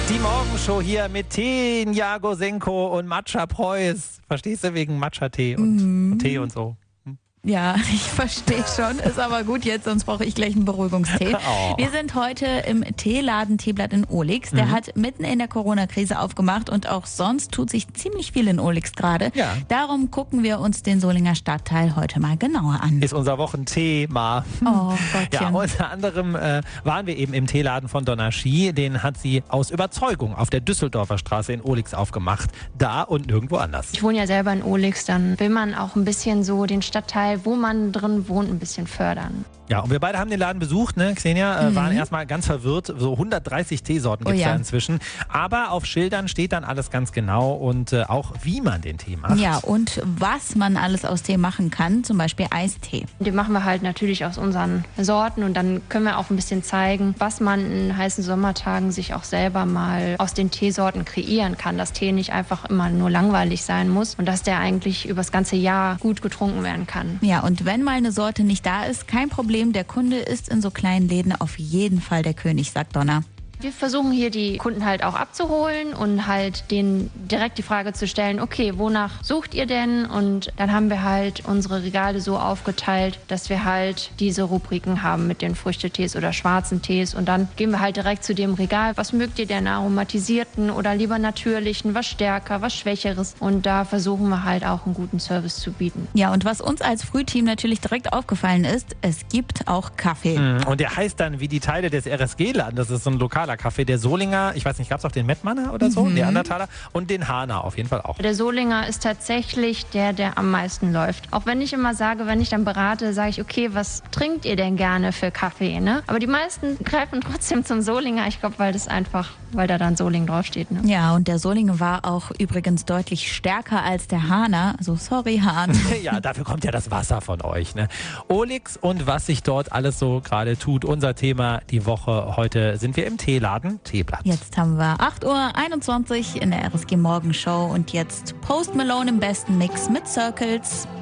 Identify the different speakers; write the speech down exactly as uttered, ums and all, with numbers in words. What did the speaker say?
Speaker 1: Die Morgenshow hier mit Tee, Jagosenko und Matcha Preuß. Verstehst du, wegen Matcha-Tee und,
Speaker 2: Mhm.
Speaker 1: und Tee und so?
Speaker 2: Ja, ich verstehe schon. Ist aber gut jetzt, sonst brauche ich gleich einen Beruhigungstee.
Speaker 1: Oh.
Speaker 2: Wir sind heute im Teeladen Teeblatt in Olix. Der
Speaker 1: Mhm.
Speaker 2: hat mitten in der Corona-Krise aufgemacht und auch sonst tut sich ziemlich viel in Olix gerade.
Speaker 1: Ja.
Speaker 2: Darum gucken wir uns den Solinger Stadtteil heute mal genauer an.
Speaker 1: Ist unser Wochenthema.
Speaker 2: Oh Gottchen.
Speaker 1: Ja, unter anderem äh, waren wir eben im Teeladen von Donna Ski. Den hat sie aus Überzeugung auf der Düsseldorfer Straße in Olix aufgemacht. Da und nirgendwo anders.
Speaker 3: Ich wohne ja selber in Olix, dann will man auch ein bisschen so den Stadtteil, wo man drin wohnt, ein bisschen fördern.
Speaker 1: Ja, und wir beide haben den Laden besucht, ne, Xenia, äh,
Speaker 2: Mhm.
Speaker 1: waren erstmal ganz verwirrt. So hundertdreißig Teesorten
Speaker 2: Oh
Speaker 1: gibt es
Speaker 2: ja.
Speaker 1: da inzwischen. Aber auf Schildern steht dann alles ganz genau und äh, auch wie man den Tee macht.
Speaker 2: Ja, und was man alles aus Tee machen kann, zum Beispiel Eistee.
Speaker 3: Den machen wir halt natürlich aus unseren Sorten und dann können wir auch ein bisschen zeigen, was man in heißen Sommertagen sich auch selber mal aus den Teesorten kreieren kann. Dass Tee nicht einfach immer nur langweilig sein muss und dass der eigentlich übers ganze Jahr gut getrunken werden kann.
Speaker 2: Ja, und wenn mal eine Sorte nicht da ist, kein Problem. Der Kunde ist in so kleinen Läden auf jeden Fall der König, sagt Donna.
Speaker 3: Wir versuchen hier die Kunden halt auch abzuholen und halt denen direkt die Frage zu stellen, okay, wonach sucht ihr denn? Und dann haben wir halt unsere Regale so aufgeteilt, dass wir halt diese Rubriken haben mit den Früchtetees oder schwarzen Tees. Und dann gehen wir halt direkt zu dem Regal. Was mögt ihr denn, aromatisierten oder lieber natürlichen, was stärker, was schwächeres? Und da versuchen wir halt auch einen guten Service zu bieten.
Speaker 2: Ja, und was uns als Frühteam natürlich direkt aufgefallen ist, es gibt auch Kaffee.
Speaker 1: Mhm. Und der heißt dann wie die Teile des R S G-Laden. Das ist so ein lokaler Kaffee. Der Solinger, ich weiß nicht, gab es auch den Mettmanner oder so?
Speaker 2: Mhm.
Speaker 1: Der Andertaler und den Hahner auf jeden Fall auch.
Speaker 3: Der Solinger ist tatsächlich der, der am meisten läuft. Auch wenn ich immer sage, wenn ich dann berate, sage ich, okay, was trinkt ihr denn gerne für Kaffee? Ne? Aber die meisten greifen trotzdem zum Solinger. Ich glaube, weil das einfach, weil da dann Soling draufsteht. Ne?
Speaker 2: Ja, und der Solinger war auch übrigens deutlich stärker als der Hahner. Also sorry, Hahn.
Speaker 1: Ja, dafür kommt ja das Wasser von euch. Ne? Olix und was sich dort alles so gerade tut. Unser Thema die Woche. Heute sind wir im Teeladen Teeblatt.
Speaker 2: Jetzt haben wir acht Uhr einundzwanzig in der R S G Morgenshow und jetzt Post Malone im besten Mix mit Circles.